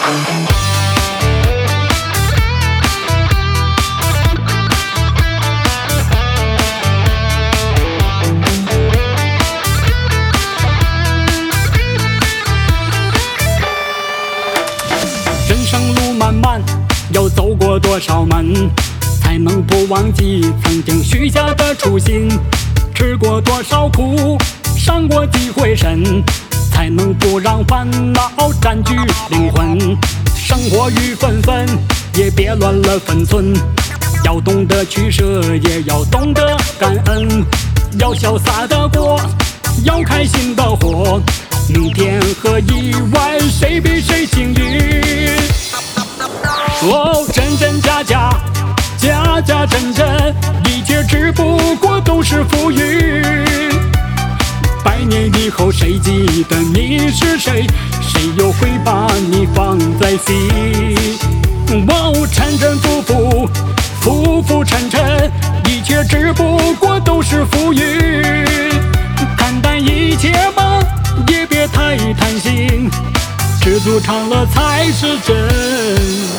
人生路漫漫，要走过多少门，才能不忘记曾经许下的初心？吃过多少苦，伤过几回身，才能不让烦恼占据灵魂？生活雨纷纷，也别乱了分寸，要懂得取舍，也要懂得感恩，要潇洒的过，要开心的活。明天和意外，谁比谁幸运？哦，真真假假，假假真真，一切只不过都是浮云。100年以后，谁记得你是谁？谁又会把你放在心？哦，沉沉浮浮，浮浮沉沉，一切只不过都是浮云。看淡一切吧，也别太贪心，知足常乐才是真。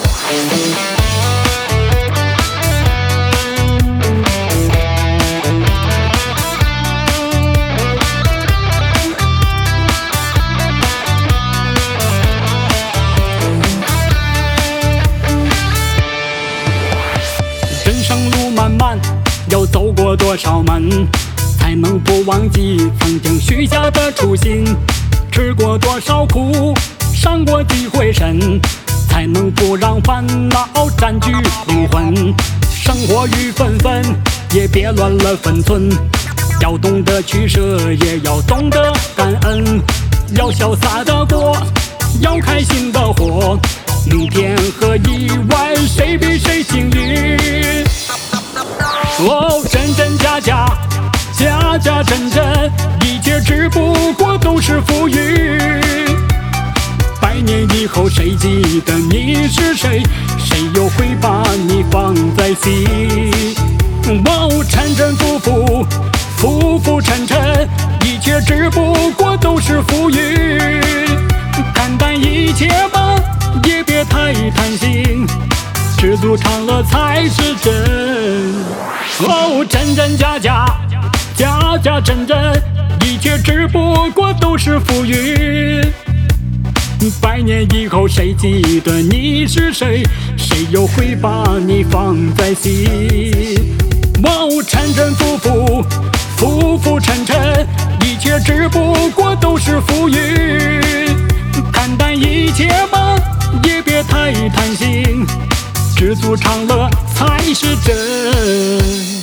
人生路漫漫，要走过多少门，才能不忘记曾经许下的初心？吃过多少苦，伤过几回身，才能不让烦恼占据灵魂？生活雨纷纷，也别乱了分寸，要懂得取舍，也要懂得感恩，要潇洒的过，要开心的活。明天和意外，谁比谁幸运？哦，真真假假，假假真真，一切只不过都是浮云。100年以后，谁记得你是谁？谁又会把你放在心？哦，沉沉浮浮，浮浮沉沉，一切只不过都是浮云。看淡一切吧，也别太贪心，知足常乐才是真。哦，真真假假，假假真真，一切只不过都是浮云。100年以后，谁记得你是谁？谁又会把你放在心？哦，沉沉浮浮，浮浮沉沉，一切只不过都是浮云。看淡一切吧，也别太贪心，知足常乐才是真。